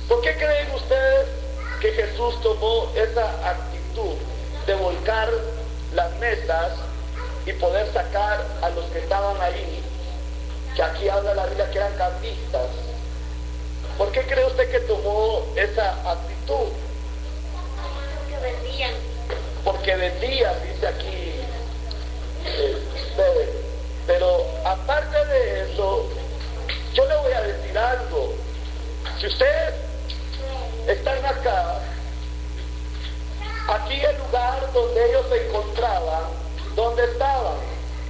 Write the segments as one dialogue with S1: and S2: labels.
S1: ¿Por qué creen ustedes que Jesús tomó esa actitud de volcar las mesas y poder sacar a los que estaban ahí, que aquí habla la Biblia que eran cambistas? ¿Por qué cree usted que tomó esa actitud?
S2: Que vendían.
S1: Porque vendían, dice aquí. Pero aparte de eso, yo le voy a decir algo. Si ustedes están acá, aquí el lugar donde ellos se encontraban, ¿dónde estaban?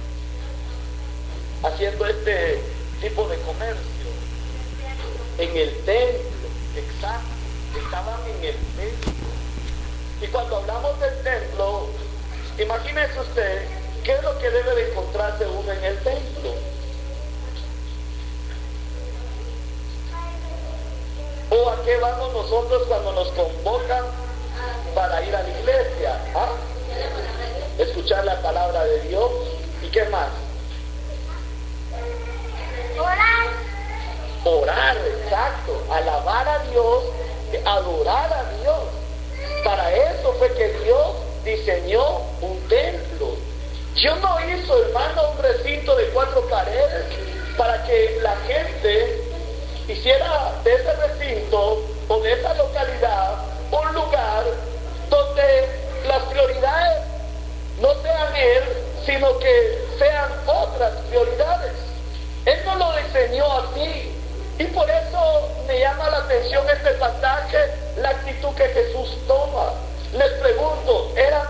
S1: Haciendo este tipo de comercio. En el templo, exacto. Estaban en el templo. Y cuando hablamos del templo, imagínese usted, ¿qué es lo que debe de encontrarse uno en el templo? ¿O a qué vamos nosotros cuando nos convocan para ir a la iglesia? ¿Ah? Escuchar la palabra de Dios. ¿Y qué más?
S2: Orar.
S1: Orar, exacto. Alabar a Dios, adorar a Dios. Para eso fue que Dios diseñó un templo. Dios no hizo, hermano, un recinto de 4 paredes para que la gente hiciera de ese recinto o de esa localidad un lugar donde las prioridades no sean Él, sino que sean otras prioridades. Él no lo diseñó así. Y por eso me llama la atención este pasaje, la actitud que Jesús toma. Les pregunto, ¿era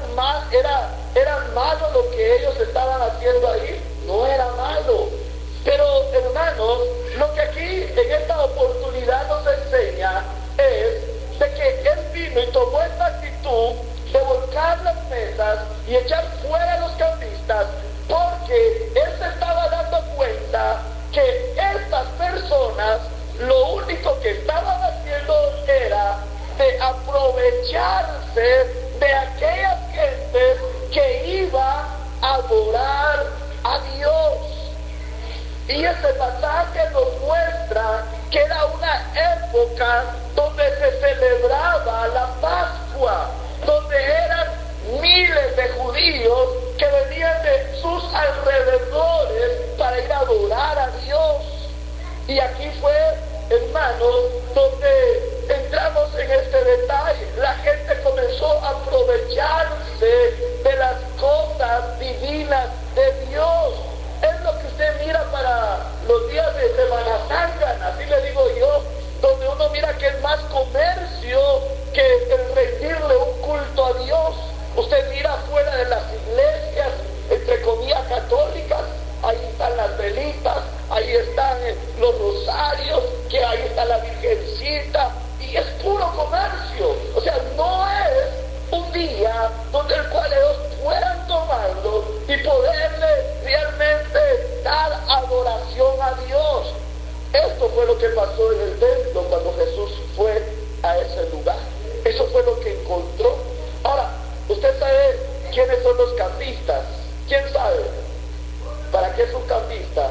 S1: malo lo que ellos estaban haciendo ahí? No era malo. Pero, hermanos, lo que aquí en esta oportunidad nos enseña es de que Él vino y tomó esta actitud de volcar las mesas y echar fuera a los cambistas, porque Él se estaba dando cuenta que estas personas lo único que estaban haciendo era de aprovecharse de aquellas gentes que iban a adorar a Dios. Y este pasaje nos muestra que era una época donde se celebraba la Pascua, donde eran miles de judíos que venían de sus alrededores para ir a adorar a Dios. Y aquí fue, hermanos, donde entramos en este detalle. La gente comenzó a aprovecharse de las cosas divinas de Dios. Es lo que usted mira para los días de Semana Santa, así le digo yo, donde uno mira que es más comercio que el rendirle un culto a Dios. Usted mira fuera de las iglesias, entre comillas católicas, ahí están las velitas, ahí están los rosarios, que ahí está la Virgencita, y es puro comercio. O sea, no es un día donde el cual ellos puedan tomarlo y poderle realmente dar adoración a Dios. Esto fue lo que pasó en el templo cuando Jesús fue a ese lugar. Eso fue lo que encontró. Ahora, ¿usted sabe quiénes son los cambistas? ¿Quién sabe? ¿Para qué es un cambista?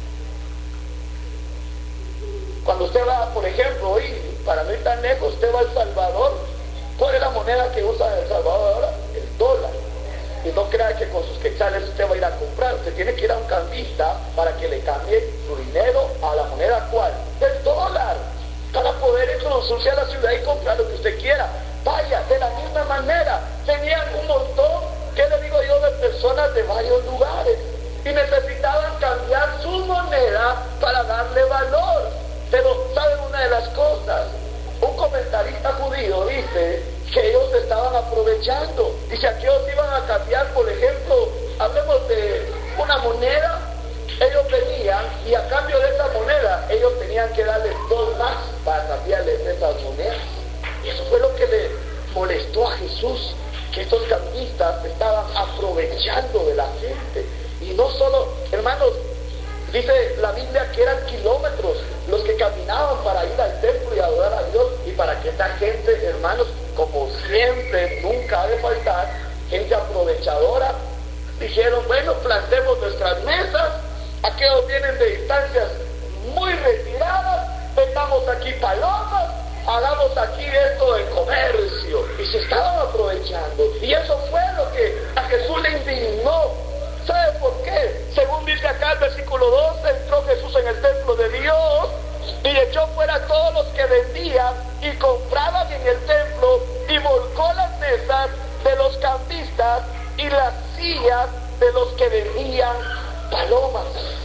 S1: Cuando usted va, por ejemplo, hoy, para no ir tan lejos, usted va a El Salvador. ¿Cuál es la moneda que usa en El Salvador ahora? El dólar. Y no crea que con sus quetzales usted va a ir a comprar. Usted tiene que ir a un cambista para que le cambie su dinero a la moneda ¿cuál? Del dólar. Para poder introducirse a la ciudad y comprar lo que usted quiera. Vaya, de la misma manera, tenían un montón, ¿qué le digo yo?, de personas de varios lugares. Y necesitaban cambiar su moneda para darle valor. Pero, ¿saben una de las cosas? Un comentarista judío dice que ellos estaban aprovechando. Y si aquellos iban a cambiar, por ejemplo, hablemos de una moneda, ellos venían y a cambio de esa moneda, ellos tenían que darles 2 más para cambiarles esas monedas. Y eso fue lo que le molestó a Jesús, que estos cambistas estaban aprovechando de la gente. Y no solo, hermanos, dice la Biblia que eran kilómetros los que caminaban para ir al templo y adorar a Dios. Y para que esta gente, hermanos, como siempre, nunca ha de faltar, gente aprovechadora, dijeron, bueno, plantemos nuestras mesas, aquellos vienen de distancias muy retiradas, metamos aquí palomas hagamos aquí esto del comercio. Y se estaban aprovechando. Y eso fue lo que a Jesús le indignó. ¿Sabe por qué? Según dice acá el versículo 12, entró Jesús en el templo de Dios y echó fuera a todos los que vendían y compraban en el templo y volcó las mesas de los cambistas y las sillas de los que vendían palomas.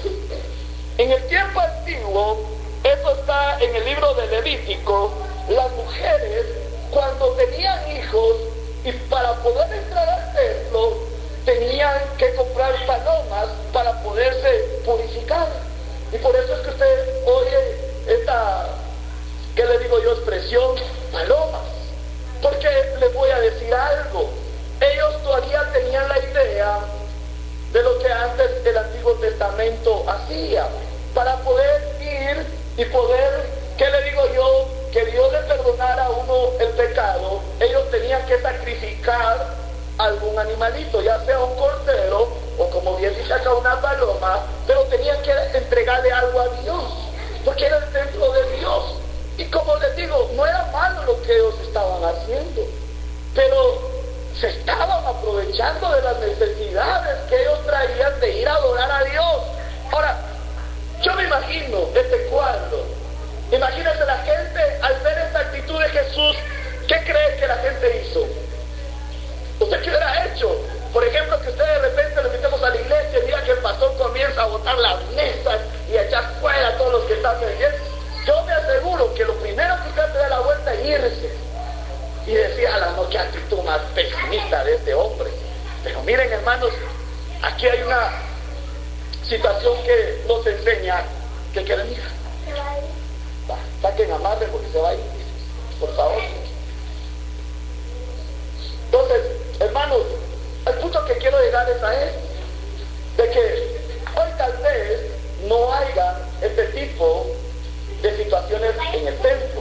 S1: En el tiempo antiguo, esto está en el libro de Levítico, las mujeres cuando tenían hijos y para poder entrar al templo tenían que comprar palomas para poderse purificar. Y por eso es que usted oye esta, ¿qué le digo yo? Expresión, palomas. Porque les voy a decir algo. Ellos todavía tenían la idea de lo que antes el Antiguo Testamento hacía. Para poder ir y poder, ¿qué le digo yo? Que Dios le perdonara a uno el pecado, ellos tenían que sacrificar algún animalito, ya sea un cordero o como bien dice acá una paloma, pero tenían que entregarle algo a Dios, porque era el templo de Dios. Y como les digo, no era malo lo que ellos estaban haciendo, pero se estaban aprovechando de las necesidades que ellos traían de ir a adorar a Dios. Ahora, yo me imagino este cuadro. Imagínense la gente al ver esta actitud de Jesús, ¿qué cree que la gente hizo? ¿Usted qué hubiera hecho? Por ejemplo, que usted de repente lo invitemos a la iglesia y diga que el pastor comienza a botar las mesas y a echar fuera a todos los que están vendiendo. Yo me aseguro que lo primero que usted se da la vuelta es irse. Y decía, no, qué actitud más pesimista de este hombre. Pero miren, hermanos, aquí hay una situación que nos enseña que quieren ir. Va, saquen amarre porque se va a ir, por favor. Entonces, hermanos, el punto que quiero llegar es a esto, de que hoy tal vez no haya este tipo de situaciones en el templo,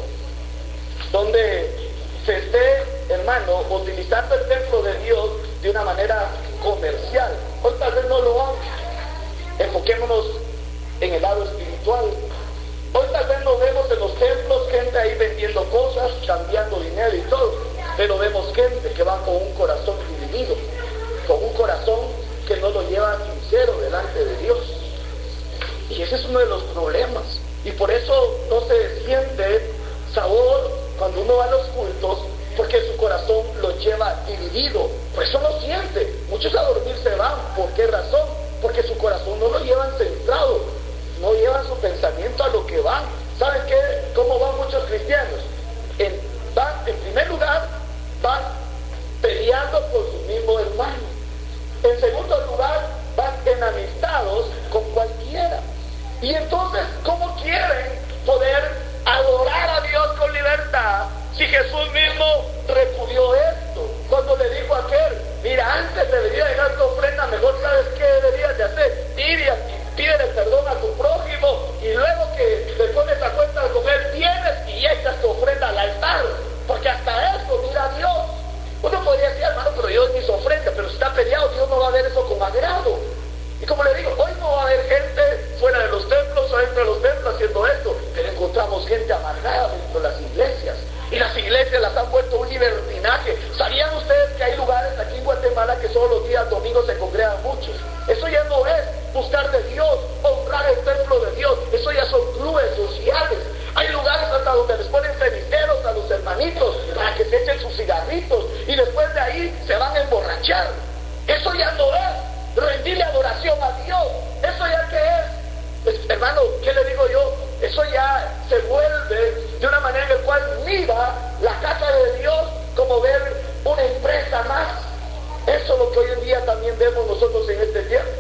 S1: donde se esté, hermano, utilizando el templo de Dios de una manera comercial. Hoy tal vez no lo haga. Enfoquémonos en el lado espiritual. Hoy tal vez no vemos en los templos gente ahí vendiendo cosas, cambiando dinero y todo, pero vemos gente que va con un corazón dividido, con un corazón que no lo lleva sincero delante de Dios. Y ese es uno de los problemas. Y por eso no se siente sabor cuando uno va a los cultos, porque su corazón lo lleva dividido. Por eso no siente. Muchos a dormir se van. ¿Por qué razón? Porque su corazón no lo llevan centrado, no llevan su pensamiento a lo que van. ¿Saben qué? ¿Cómo van muchos cristianos? En primer lugar, van peleando por su mismo hermano. En segundo lugar, van enamistados con cualquiera. Y entonces, ¿cómo quieren poder adorar a Dios con libertad si Jesús mismo repudió esto? Cuando le dijo a aquel, mira, antes debería dejar tu ofrenda, mejor sabes qué deberías de hacer, ir y pídele perdón a tu prójimo, y luego que te pones a cuenta con él, tienes y echas tu ofrenda al altar, porque hasta eso mira a Dios. Uno podría decir, hermano, pero yo mis ofrendas, pero si está peleado, Dios no va a ver eso con agrado. Y como le digo, hoy no va a haber gente fuera de los templos o dentro de los templos haciendo esto, pero encontramos gente amargada dentro de las iglesias. Y las iglesias las han vuelto un libertinaje. ¿Sabían ustedes que hay lugares aquí en Guatemala que solo los días domingos se congregan muchos? Eso ya no es buscar de Dios, honrar el templo de Dios. Eso ya son clubes sociales. Hay lugares hasta donde les ponen ceniceros a los hermanitos para que se echen sus cigarritos y después de ahí se van a emborrachar. Eso ya no es rendirle adoración a Dios. Eso ya que es, hermano, ¿qué le digo yo? Eso ya se vuelve de una manera en la cual mira la casa de Dios como ver una empresa más. Eso es lo que hoy en día también vemos nosotros en este tiempo.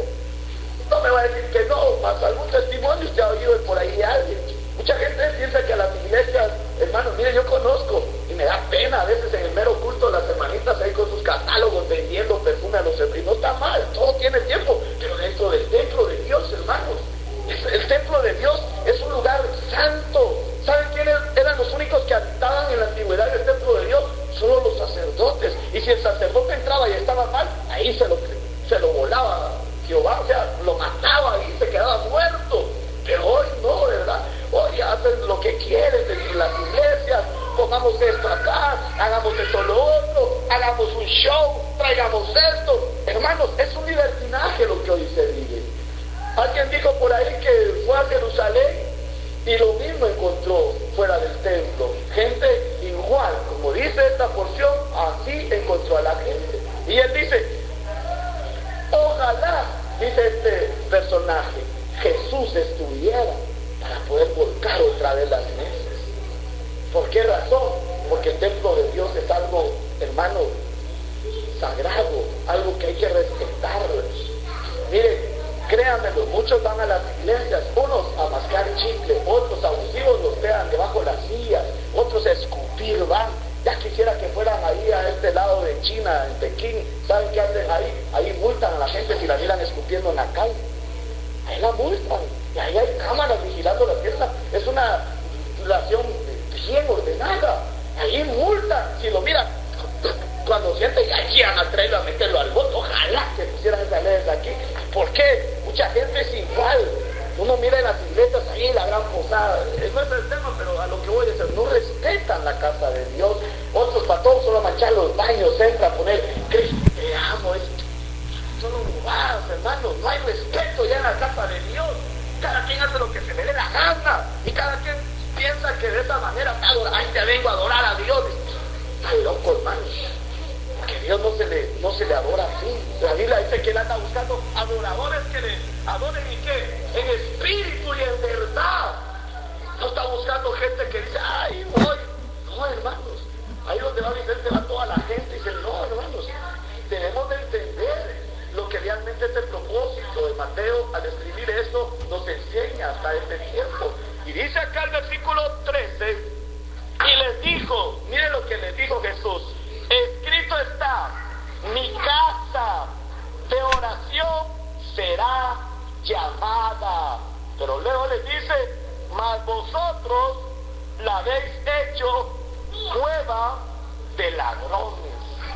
S1: No me va a decir que no, más algún testimonio usted ha oído por ahí de alguien. Mucha gente piensa que a las iglesias, hermanos, mire, yo conozco y me da pena a veces en el mero culto las hermanitas ahí con sus catálogos vendiendo perfume a los hermanos. No está mal, todo tiene tiempo, pero dentro del templo de Dios, hermanos, el templo de Dios es un lugar santo. ¿Saben quiénes eran los únicos que habitaban en la antigüedad del templo de Dios? Solo los sacerdotes. Y si el sacerdote entraba y estaba mal, ahí se lo volaba Jehová, o sea, lo mataba y se quedaba muerto. Pero hoy no, ¿verdad? Hoy hacen lo que quieren dentro de las iglesias, hagamos esto acá, hagamos esto lo otro, hagamos un show, traigamos esto. Hermanos, es un libertinaje lo que hoy se vive. Alguien dijo por ahí que fue a Jerusalén y lo mismo encontró fuera del templo. Gente igual, como dice esta porción, así encontró a la gente. Y él dice, ojalá, dice este personaje, Jesús estuviera para poder volcar otra vez las mesas. ¿Por qué razón? Porque el templo de Dios es algo, hermano, sagrado, algo que hay que respetar. Miren, créanmelo, muchos van a las iglesias, unos a mascar chicle, otros abusivos los pegan debajo de las sillas, otros a escupir van. Ya quisiera que fueran ahí a este lado de China, en Pekín. ¿Saben qué hacen ahí? Ahí multan a la gente si la miran escupiendo en la calle. Ahí la multan. Y ahí hay cámaras vigilando la fiesta. Es una relación bien ordenada. Ahí multan. Si lo miran, cuando sienten que aquí van a traerlo a meterlo al bote, ojalá que pusieran esa ley desde aquí. ¿Por qué? Mucha gente es igual. Uno mira en las iglesias ahí la gran posada. No es el tema, pero a lo que voy a decir, no respetan la casa de Dios. Otros para todos solo a manchar los baños, entran a poner Cristo te amo. Son bobadas, hermanos. No hay respeto ya en la casa de Dios. Cada quien hace lo que se le dé la gana. Y cada quien piensa que de esa manera, ay, te vengo a adorar a Dios. Está loco, hermanos. Porque Dios no se le adora así. La Biblia dice que Él anda buscando adoradores que le adoren y qué, en espíritu y en verdad. No está buscando gente que dice, ay, voy. No, hermanos. Ahí donde va Vicente va toda la gente y dice, no, hermanos. Debemos de entender lo que realmente es el propósito de Mateo. Al escribir esto nos enseña hasta este tiempo. Y dice acá el versículo 13, y les dijo, miren lo que les dijo Jesús: escrito está, mi casa de oración será llamada. Pero luego les dice, mas vosotros la habéis hecho cueva de ladrones.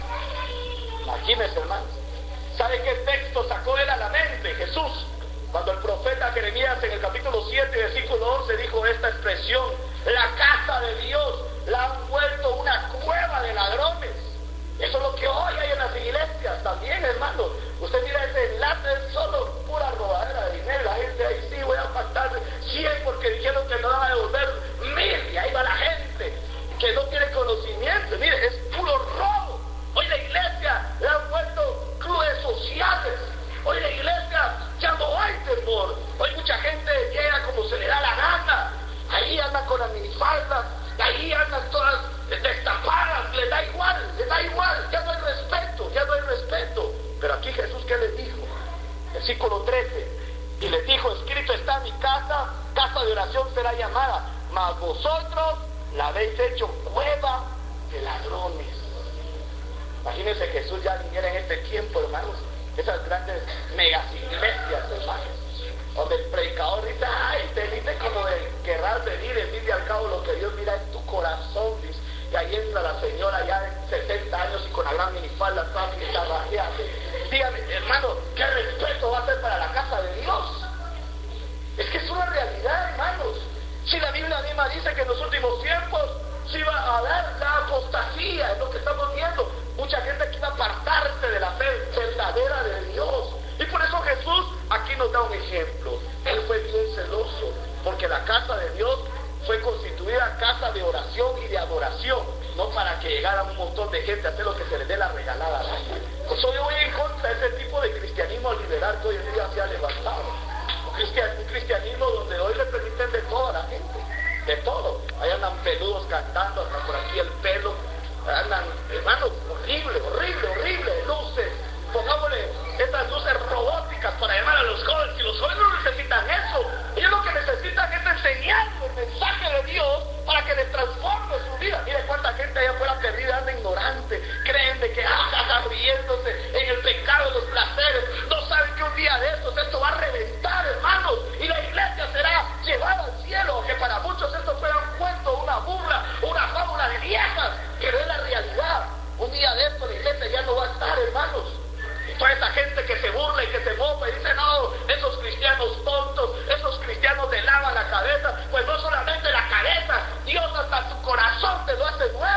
S1: Imagínense, hermanos. ¿Sabe qué texto sacó él a la mente? Jesús, cuando el profeta Jeremías en el capítulo 7, versículo 11 dijo esta expresión: la casa de Dios la han vuelto una cueva de ladrones. Eso es lo que hoy hay en las iglesias también, hermano. Usted mira ese enlace, es solo pura robadera de dinero. La gente ahí, sí, voy a pactar 100 porque dijeron que no van a devolver 1000. Y ahí va la gente que no tiene conocimiento. Mire, es puro robo. Hoy la iglesia la han vuelto clubes sociales. Hoy la iglesia ya no hay temor. Hoy mucha gente llega como se le da la gana. Ahí andan con las minifaldas, ahí andan todas destapadas, les da igual, ya no hay respeto. Pero aquí Jesús, ¿qué les dijo? Versículo 13, y les dijo, escrito está, mi casa de oración será llamada, mas vosotros la habéis hecho cueva de ladrones. Imagínense Jesús ya viniera en este tiempo, hermanos, esas grandes megas iglesias, hermanos, donde el predicador dice, ay, te dice como de querrás venir, decirle al cabo lo que Dios mira en tu corazón, dice. Y ahí entra la señora ya de 60 años y con la gran minifalda, toda rajeada. Dígame, hermano, ¿qué respeto va a ser para la casa de Dios? Es que es una realidad, hermanos. Si la Biblia misma dice que en los últimos tiempos se iba a dar la apostasía, es lo que estamos viendo. Mucha gente que iba a apartarse de la fe verdadera de Dios. Y por eso Jesús aquí nos da un ejemplo. Él fue bien celoso, porque la casa de Dios fue constituida casa de oración y de adoración, no para que llegaran un montón de gente a hacer lo que se les dé la regalada. Pues yo voy en contra de ese tipo de cristianismo liberal que hoy en día se ha levantado. Un cristianismo donde hoy le permiten de todo a la gente, de todo. Ahí andan peludos cantando, hasta por aquí el pelo, andan, hermanos, horrible, luces. Pongámosle estas luces robóticas para llamar a los jóvenes, y los jóvenes no necesitan eso. Ellos lo que necesitan es enseñarles el mensaje de Dios para que les transforme su vida. Mire cuánta gente allá afuera perdida, anda ignorante, creen de que riéndose en el pecado, los placeres, no saben que un día de estos esto va a reventar, hermanos, y la iglesia será llevada al cielo, que para muchos esto fuera un cuento, una burla, una fábula de viejas, que no es la realidad. Un día de esto la iglesia ya no va a estar, hermanos. Toda esa gente que se burla y que se mofa y dice, no, esos cristianos tontos, esos cristianos te lavan la cabeza. Pues no solamente la cabeza, Dios hasta tu corazón te lo hace nuevo.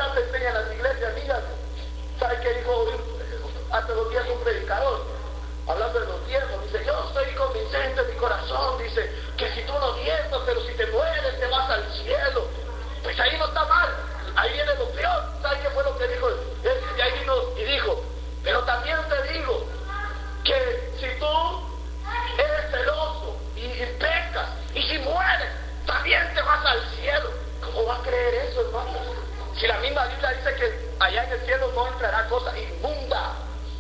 S1: más se enseña en las iglesias, díganme. ¿Sabe qué dijo hace 2 días un predicador? Hablando de los diezmos, dice, yo estoy convincente en mi corazón, dice, que si tú no diezmas, pero si te mueres, te vas al cielo. Pues ahí no está mal, ahí viene lo peor. ¿Sabe qué fue lo que dijo? Y ahí vino y dijo, pero también te digo, que si tú eres celoso y pecas, y si mueres, también te vas al cielo. ¿Cómo va a creer eso, hermano? Si la misma Biblia dice que allá en el cielo no entrará cosa inmunda.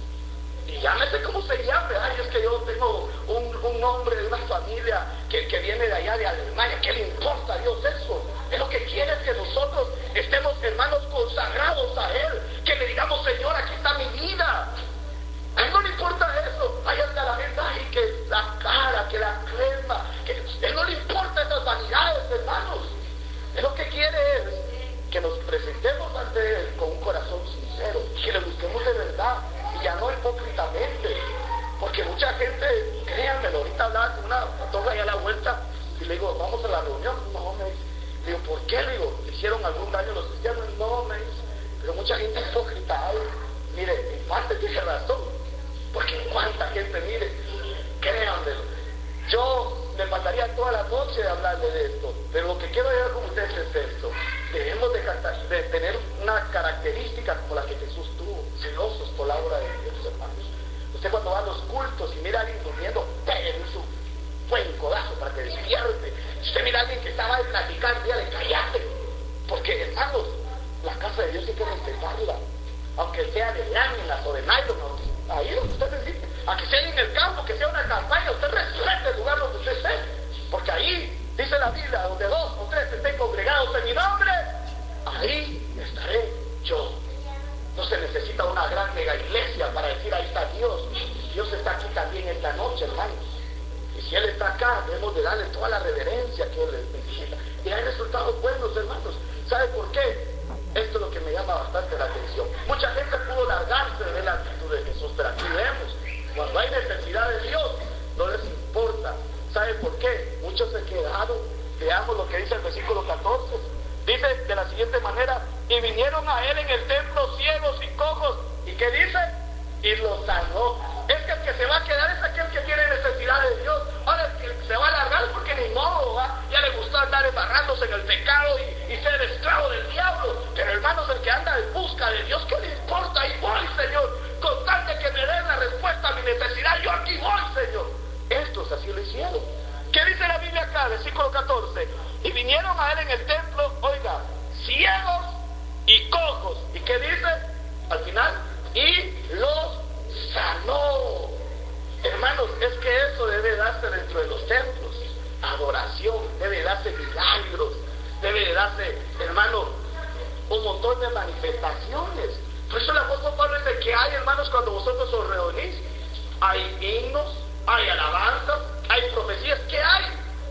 S1: Y llámese como se llame. Ay, es que yo tengo un hombre de una familia que viene de allá de Alemania. ¿Qué le importa a Dios eso? Es lo que quiere, es que nosotros estemos, hermanos, consagrados a Él. Que le digamos, Señor, aquí está mi vida. A Él no le importa eso. Ahí anda la gente, ay, que la cara, que la crema. Que a Él no le importa esas vanidades, hermanos. Él lo que quiere es que nos presentemos ante Él con un corazón sincero. Que le busquemos de verdad. Y ya no hipócritamente, porque mucha gente, créanmelo, ahorita hablaba con una patroja allá a la vuelta y le digo, vamos a la reunión. No, me dice. Le digo, ¿por qué? Le digo, ¿le hicieron algún daño a los cristianos? No, me dice, pero mucha gente hipócrita. Ay, mire, en parte tiene razón, porque cuánta gente, mire, créanmelo, yo me pasaría toda la noche a hablarle de esto, pero lo que quiero llegar con ustedes es esto. Debemos de tener una característica como la que Jesús tuvo, celosos por la obra de Dios, hermanos. Usted cuando va a los cultos y mira a alguien durmiendo, pégale su buen codazo para que despierte. Si usted mira a alguien que estaba de platicar, dígale, cállate. Porque, hermanos, la casa de Dios hay que respetarla. Aunque sea de láminas o de nylon, ahí donde usted necesite. Aunque sea en el campo, que sea una campaña, usted respete el lugar donde usted esté. Porque ahí, dice la Biblia, donde 2 o 3 estén congregados en mi nombre, ahí estaré yo. No se necesita una gran mega iglesia para decir, ahí está Dios. Dios está aquí también esta noche, hermanos. Y si Él está acá, debemos de darle toda la reverencia que Él necesita. Y hay resultados buenos, hermanos. ¿Sabe por qué? Esto es lo que me llama bastante la atención. Mucha gente pudo largarse de ver la actitud de Jesús, pero aquí vemos, cuando hay necesidad de Dios, no les importa. ¿Sabe por qué? Muchos se quedaron. Veamos lo que dice el versículo 14. Dice de la siguiente manera, y vinieron a Él en el templo ciegos y cojos. ¿Y qué dice? Y los sanó. Es que el que se va a quedar es aquel que tiene necesidad de Dios. Ahora el que se va a largar es porque ni modo, ¿va? Ya le gustó andar embarrándose en el pecado y ser esclavo del diablo. Pero hermanos, el que anda en busca de Dios, ¿qué le importa? Ahí voy, Señor. Con tal de que me den la respuesta a mi necesidad, yo aquí voy, Señor. Estos así lo hicieron. ¿Qué dice la Biblia acá? Versículo 14. Y vinieron a Él en el templo, oiga, ciegos y cojos. ¿Y qué dice? Al final, y los sanó. Hermanos, es que eso debe darse dentro de los templos. Adoración, debe darse milagros, debe darse, hermano, un montón de manifestaciones. Por eso el apóstol Pablo dice que hay, hermanos, cuando vosotros os reunís, hay himnos, hay alabanzas, hay profecías. ¿Qué hay?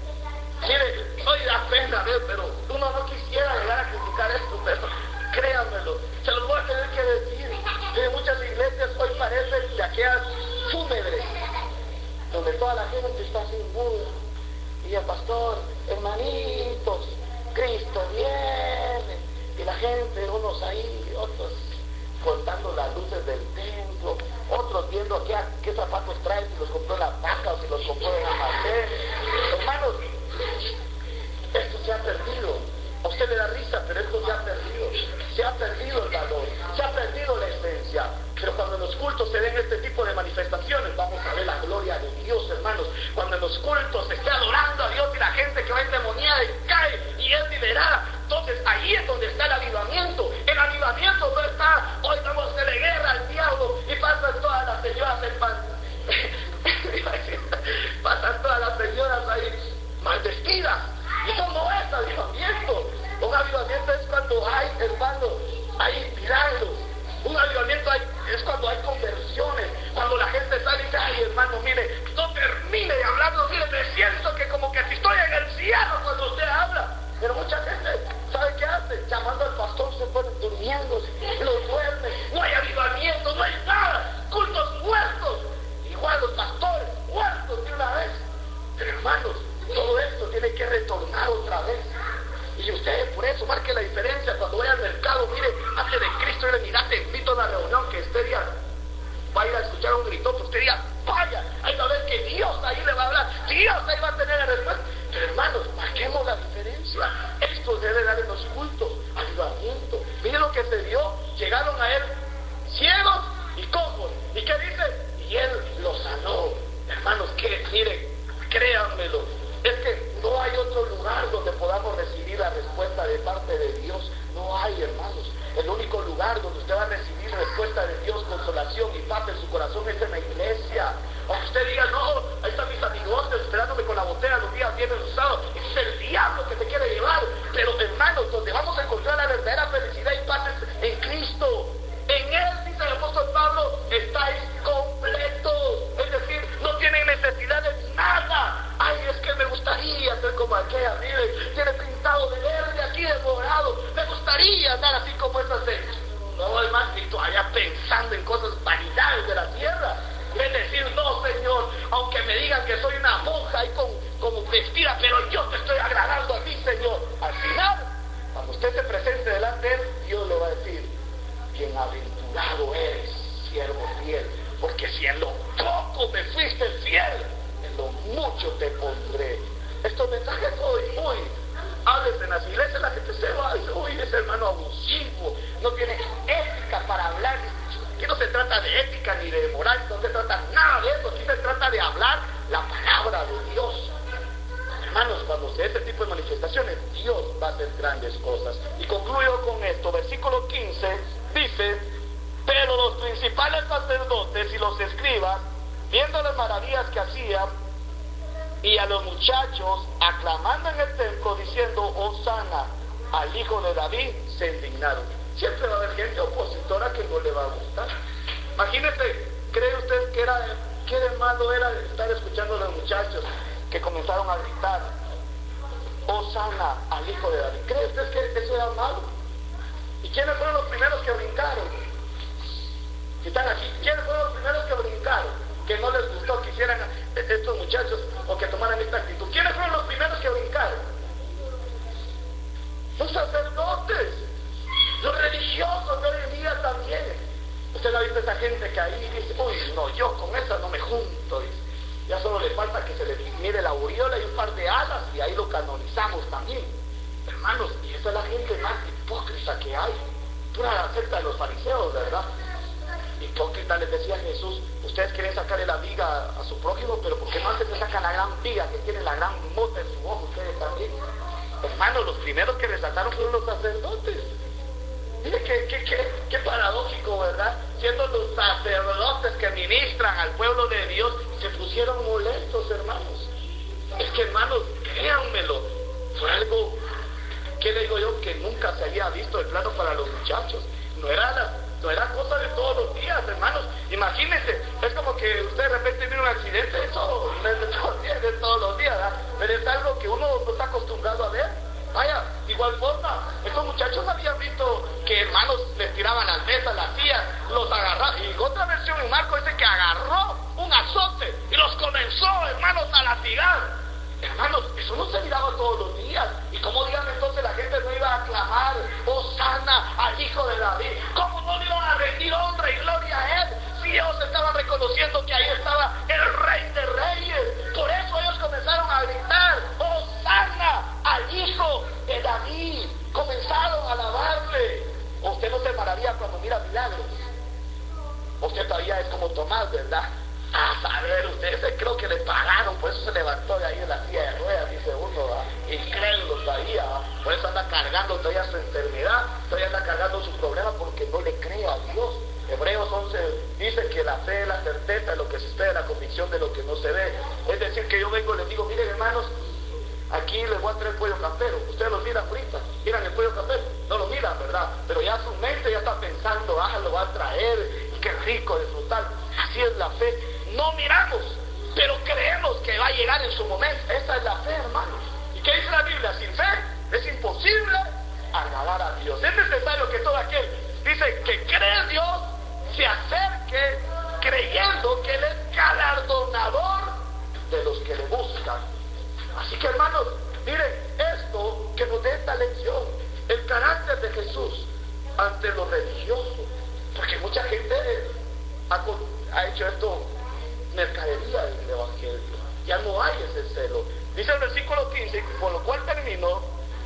S1: Mire, hoy da pena ver, pero uno no quisiera llegar a criticar esto, pero créanmelo, se los voy a tener que decir. En muchas iglesias hoy parecen de aquellas fúnebres, donde toda la gente está sin duda. Y el pastor, hermanitos, Cristo viene. Y la gente, unos ahí, otros contando las luces del templo, otros viendo qué zapatos traen, si los compró en la vaca o si los compró en el almacén. Hermanos, esto se ha perdido. A usted le da risa, pero esto se ha perdido. Se ha perdido el valor, se ha perdido la esencia. Pero cuando en los cultos se den este tipo de manifestaciones, vamos a ver la gloria de Dios, hermanos. Cuando en los cultos se esté adorando a Dios y la gente que va endemoniada y cae y es liberada, entonces ahí es donde está el avivamiento. El avivamiento no está, hoy vamos a hacerle guerra al diablo y pasan todas las señoras en pan. Pasan todas las señoras ahí mal vestidas. Y eso no es avivamiento. Un avivamiento es cuando hay, hermano, hay milagros. Un avivamiento es cuando hay conversiones, cuando la gente sale y dice, ay hermano, mire, no termine de hablarlo, mire, me siento que como que si estoy en el cielo cuando usted habla. Pero mucha gente, ¿sabe qué hace? Llamando al pastor, se ponen durmiendo, lo duermen, no hay avivamiento, no hay nada, cultos muertos. Igual los pastores, muertos de una vez. Pero hermanos, todo esto tiene que retornar otra vez. Y usted por eso marque la diferencia cuando vaya al mercado, mire, usted diga, vaya, ahí va a ver que Dios ahí le va a hablar, Dios ahí va a tener la respuesta. Pero hermanos, marquemos la diferencia. Esto debe dar en los cultos, avivamiento. Miren lo que se dio, llegaron a él ciegos y cojos. ¿Y qué dice? Y él los sanó. Hermanos, que miren, créanmelo, es que no hay otro lugar donde podamos recibir la respuesta de parte de Dios. No hay, hermanos. El único lugar donde usted va a recibir respuesta de Dios, consolación y paz en su corazón es en la iglesia. Aunque usted diga, no, ahí están mis amigos esperándome con la botella los días viernes y sábados. Es el diablo que te quiere llevar. Pero hermanos, donde vamos a encontrar la verdadera felicidad y paz es en Cristo. En Él, dice el apóstol Pablo, estáis completos. Es decir, no tienen necesidad de nada. Ay, es que me gustaría ser como aquella, mire, tiene pintado de verde, aquí de morado. Me gustaría andar así como esa señora. No, hermano, y todavía pensando en cosas vanidades de la tierra. Es decir, no, Señor, aunque me digan que soy una monja y como vestida, pero yo te estoy agradando a ti, Señor. Al final, cuando usted se presente delante de Él, Dios le va a decir, bienaventurado eres, siervo fiel, porque si en lo poco me fuiste fiel, en lo mucho te pondré. Estos mensajes hoy, háblese en las iglesias, la gente se va y dice, uy, ese hermano abusivo, no tiene ética para hablar. Aquí no se trata de ética ni de moral, no se trata nada de eso, aquí se trata de hablar la palabra de Dios. Hermanos, cuando se ese tipo de manifestaciones, Dios va a hacer grandes cosas. Y concluyo con esto, versículo 15, dice, pero los principales sacerdotes y los escribas, viendo las maravillas que hacían, y a los muchachos aclamando en el templo, diciendo, Hosana al Hijo de David, se indignaron. Siempre va a haber gente opositora que no le va a gustar. Imagínese, ¿cree usted que qué de malo era estar escuchando a los muchachos que comenzaron a gritar, Hosana al Hijo de David? ¿Cree usted que eso era malo? ¿Y quiénes fueron los primeros que brincaron? Si están aquí, ¿quiénes fueron los primeros que brincaron? Que no les gustó que hicieran estos muchachos o que tomaran esta actitud. ¿Quiénes fueron los primeros que brincaron? Los sacerdotes, los religiosos de hoy en día también. Usted ha visto esa gente que ahí dice, uy, no, yo con esa no me junto. Dice. Ya solo le falta que se le mire la aureola y un par de alas y ahí lo canonizamos también. Hermanos, y esa es la gente más hipócrita que hay. Pura secta de los fariseos, ¿verdad? Hipócrita, les decía Jesús, ustedes quieren sacarle la viga a su prójimo, pero ¿por qué no antes le sacan la gran viga que tiene la gran mota en su ojo? Ustedes también. Hermanos, los primeros que resaltaron fueron los sacerdotes. Mire qué paradójico, ¿verdad? Siendo los sacerdotes que ministran al pueblo de Dios, se pusieron molestos, hermanos. Es que, hermanos, créanmelo, fue algo, ¿qué le digo yo? Que nunca se había visto el plano para los muchachos. No era cosa de todos los días, hermanos. Imagínense, es como que usted de repente tiene un accidente, eso no es de todos los días, ¿verdad? Pero es algo que uno no está acostumbrado a ver. Vaya, de igual forma, estos muchachos habían visto que hermanos les tiraban las mesas, las sillas, los agarraban. Y otra versión en Marcos dice que agarró un azote y los comenzó, hermanos, a latigar. Hermanos, eso no se miraba todos los días. ¿Y cómo digan entonces la gente no iba a aclamar Hosana al Hijo de David? ¿Cómo no le iban a rendir honra y gloria a Él? Si ellos estaban reconociendo que ahí estaba el Rey de Reyes. Por eso ellos comenzaron a gritar, Hosana al Hijo de David. Comenzaron a alabarle. Usted no se maravilla cuando mira milagros. Usted todavía es como Tomás, ¿verdad? A saber, ustedes creo que le pagaron, por eso se levantó de ahí en la silla de ruedas, dice uno, incrédulo todavía, por eso anda cargando todavía su enfermedad, todavía anda cargando su problema porque no le cree a Dios. Hebreos 11 dice que la fe es la certeza de lo que se espera, la convicción de lo que no se ve. Es decir, que yo vengo y les digo, miren hermanos, aquí les voy a traer pollo campero. Ustedes los miran ahorita, miran el pollo campero, no lo miran, ¿verdad? Pero ya su mente ya está pensando, lo va a traer, y qué rico disfrutar. Así es la fe. No miramos, pero creemos que va a llegar en su momento. Esa es la fe, hermanos. ¿Y qué dice la Biblia? Sin fe es imposible agradar a Dios. Es necesario que todo aquel, dice, que cree en Dios, se acerque creyendo que Él es galardonador de los que le buscan. Así que, hermanos, miren, esto que nos dé esta lección, el carácter de Jesús ante lo religioso, porque mucha gente ha hecho esto mercadería del evangelio. Ya no hay ese celo. Dice el versículo 15, con lo cual terminó: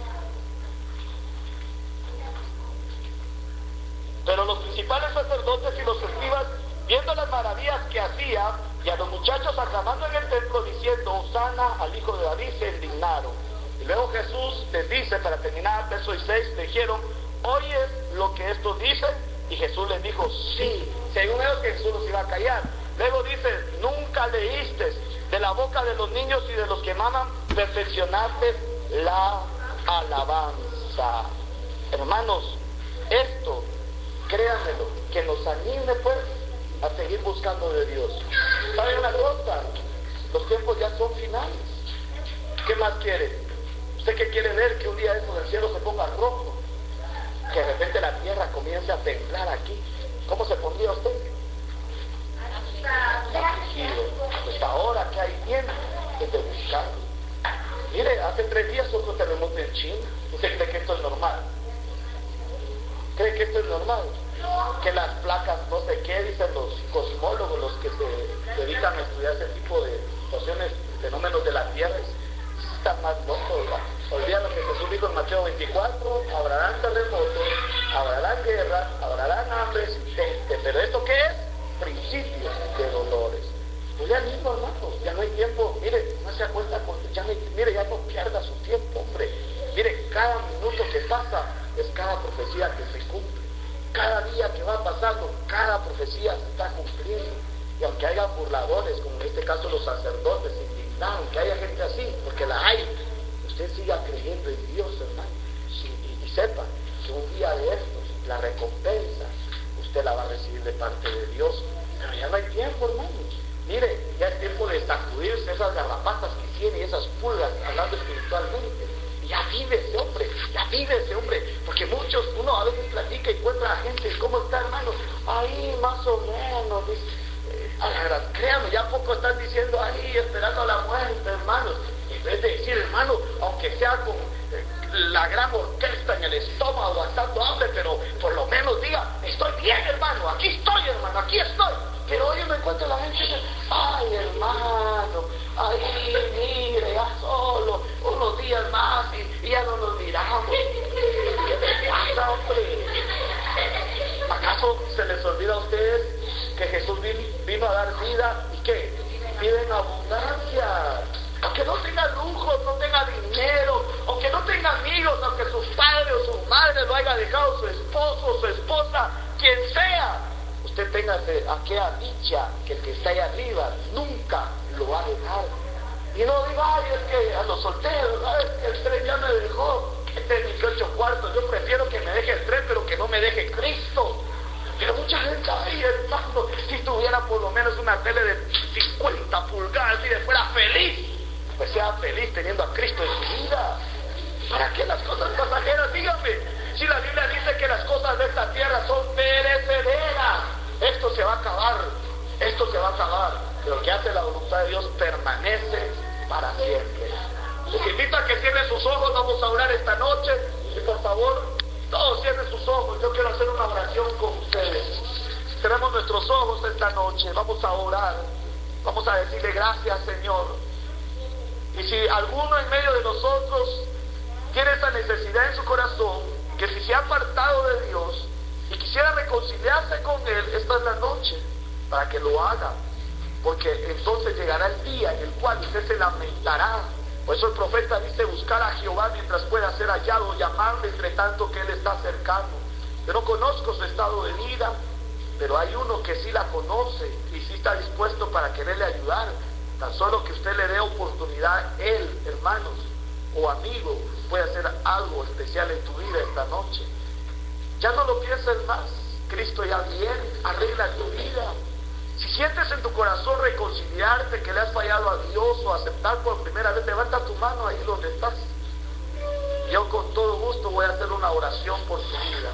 S1: pero los principales sacerdotes y los escribas, viendo las maravillas que hacía, y a los muchachos aclamando en el templo diciendo: Hosana al hijo de David, se indignaron. Y luego Jesús les dice, para terminar, verso 6, le dijeron: ¿oyes lo que estos dicen? Y Jesús les dijo: sí. Según ellos, que Jesús los iba a callar. Luego dice: nunca leíste de la boca de los niños y de los que maman, perfeccionaste la alabanza. Hermanos, esto, créanmelo, que nos anime pues a seguir buscando de Dios. ¿Saben una cosa? Los tiempos ya son finales. ¿Qué más quiere? ¿Usted qué quiere ver? Que un día eso del cielo se ponga rojo, que de repente la tierra comience a temblar aquí. ¿Cómo se pondría usted? Tranquilo. Pues ahora que hay tiempo es de buscarlo. Mire, hace 3 días otro terremoto en China. ¿Usted cree que esto es normal? ¿Cree que esto es normal? Que las placas no sé qué, dicen los cosmólogos, los que se dedican a estudiar ese tipo de situaciones, fenómenos de la tierra, están más locos, ¿verdad? Olvidan lo que Jesús dijo en Mateo 24: habrán terremotos, habrán guerras, habrán hambres, pero ¿esto qué es? Principio de dolores. Pues ya mismo, hermanos, ya no hay tiempo. Mire, no se acuerda con, mire, ya no pierda su tiempo, hombre. Mire, cada minuto que pasa es cada profecía que se cumple. Cada día que va pasando, cada profecía se está cumpliendo. Y aunque haya burladores, como en este caso los sacerdotes, indignados, que haya gente así, porque la hay, usted siga creyendo en Dios, hermano. Y sepa que un día de estos, la recompensa, usted la va a recibir de parte de Dios. Pero ya no hay tiempo, hermanos. Mire, ya es tiempo de sacudirse esas garrapatas que tiene y esas pulgas, hablando espiritualmente. Ya vive ese hombre, porque muchos, uno a veces platica y encuentra a gente: ¿cómo está, hermano? Ahí más o menos, dice, créanme, ya poco están diciendo ahí, esperando la muerte, hermanos. En vez de decir, hermano, aunque sea con la gran orquesta en el estómago, aguantando hambre, pero por lo menos diga: estoy bien, hermano, aquí estoy, hermano, aquí estoy. Pero hoy me encuentro la gente que, ay, hermano, ahí, mire, ya solo unos días más y ya no nos miramos. ¿Qué te pasa, hombre? ¿Acaso se les olvida a ustedes que Jesús vino a dar vida y qué? Vida en abundancia. Aunque no tenga lujos, no tenga dinero, aunque no tenga amigos, aunque sus padres o su madre lo haya dejado, su esposo, su esposa, quien sea, usted tenga aquella dicha que el que está ahí arriba nunca lo va a dejar. Y no diga: ay, es que a los solteros, ay, es que el tren ya me dejó, este es 18 cuartos, yo prefiero que me deje el tren, pero que no me deje Cristo. Pero mucha gente: ay, hermano, si tuviera por lo menos una tele de 50 pulgadas y fuera feliz, pues sea feliz teniendo a Cristo en su vida. ¿Para qué las cosas pasajeras? Dígame, si la Biblia dice que las cosas de esta tierra son perecederas, esto se va a acabar, pero el que hace la voluntad de Dios permanece para siempre. Les invito a que cierren sus ojos. Vamos a orar esta noche, y por favor, todos cierren sus ojos. Yo quiero hacer una oración con ustedes. Cerremos nuestros ojos esta noche, vamos a orar, vamos a decirle: gracias, Señor. Y si alguno en medio de nosotros tiene esa necesidad en su corazón, que si se ha apartado de Dios y quisiera reconciliarse con Él, esta es la noche para que lo haga, porque entonces llegará el día en el cual usted se lamentará. Por eso el profeta dice: buscar a Jehová mientras pueda ser hallado, llamarle entre tanto que Él está cercano. Yo no conozco su estado de vida, pero hay uno que sí la conoce y sí está dispuesto para quererle ayudar. Tan solo que usted le dé oportunidad, él, hermanos o amigo, puede hacer algo especial en tu vida esta noche. Ya no lo pienses más, Cristo ya viene, arregla tu vida. Si sientes en tu corazón reconciliarte, que le has fallado a Dios, o aceptar por primera vez, levanta tu mano ahí donde estás. Yo con todo gusto voy a hacer una oración por tu vida.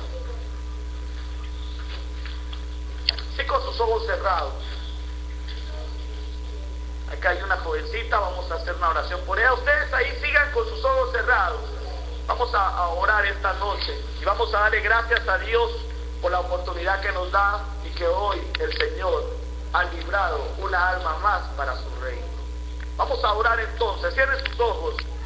S1: Sí, con sus ojos cerrados. Acá hay una jovencita, vamos a hacer una oración por ella. Ustedes ahí sigan con sus ojos cerrados. Vamos a orar esta noche y vamos a darle gracias a Dios por la oportunidad que nos da, y que hoy el Señor ha librado una alma más para su reino. Vamos a orar entonces. Cierren sus ojos.